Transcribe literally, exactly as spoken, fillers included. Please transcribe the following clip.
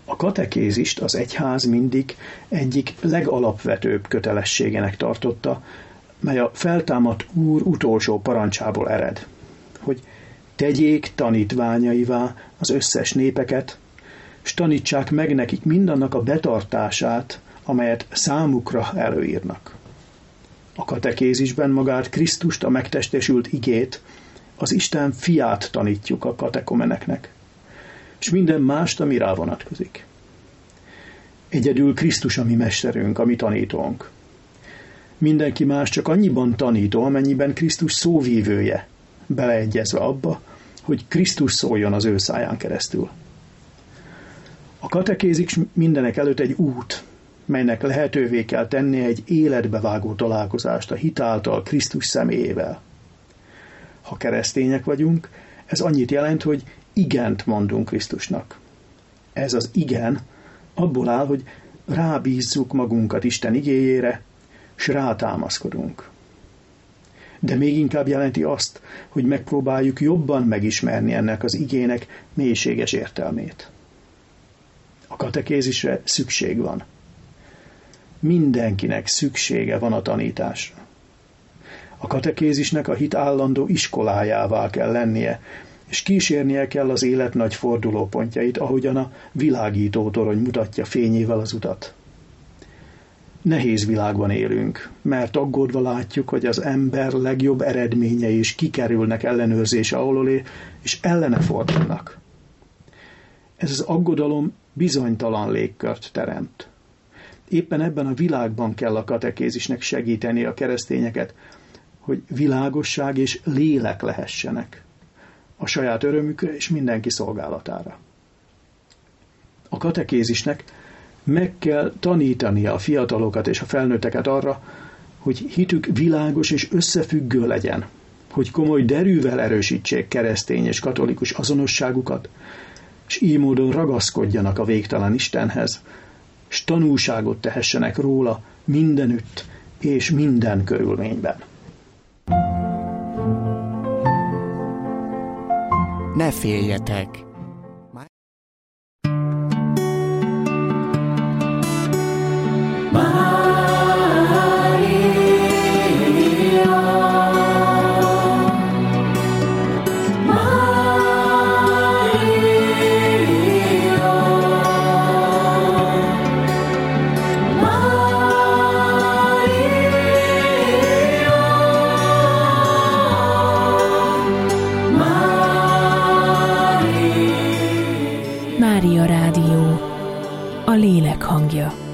A katekézist az egyház mindig egyik legalapvetőbb kötelességének tartotta, mely a feltámadt Úr utolsó parancsából ered, hogy tegyék tanítványaivá az összes népeket, s tanítsák meg nekik mindannak a betartását, amelyet számukra előírnak. A katekézisben magát Krisztust, a megtestesült igét, az Isten fiát tanítjuk a katekomeneknek, és minden mást, ami rá vonatkozik. Egyedül Krisztus a mi mesterünk, a mi tanítónk. Mindenki más csak annyiban tanító, amennyiben Krisztus szóvívője, beleegyezve abba, hogy Krisztus szóljon az ő száján keresztül. A katekézis mindenek előtt egy út, melynek lehetővé kell tennie egy életbevágó találkozást a hit által Krisztus személyével. Ha keresztények vagyunk, ez annyit jelent, hogy igent mondunk Krisztusnak. Ez az igen abból áll, hogy rábízzuk magunkat Isten igéjére, s rátámaszkodunk. De még inkább jelenti azt, hogy megpróbáljuk jobban megismerni ennek az igének mélységes értelmét. A katekézisre szükség van. Mindenkinek szüksége van a tanításra. A katekézisnek a hit állandó iskolájává kell lennie, és kísérnie kell az élet nagy fordulópontjait, ahogyan a világító torony mutatja fényével az utat. Nehéz világban élünk, mert aggódva látjuk, hogy az ember legjobb eredményei is kikerülnek ellenőrzése alól, és ellene fordulnak. Ez az aggodalom bizonytalan légkört teremt. Éppen ebben a világban kell a katekézisnek segíteni a keresztényeket, hogy világosság és lélek lehessenek a saját örömükre és mindenki szolgálatára. A katekézisnek meg kell tanítania a fiatalokat és a felnőtteket arra, hogy hitük világos és összefüggő legyen, hogy komoly derűvel erősítsék keresztény és katolikus azonosságukat, és így módon ragaszkodjanak a végtelen Istenhez, s tanúságot tehessenek róla mindenütt és minden körülményben. Ne féljetek! Mária Rádió, a lélek hangja.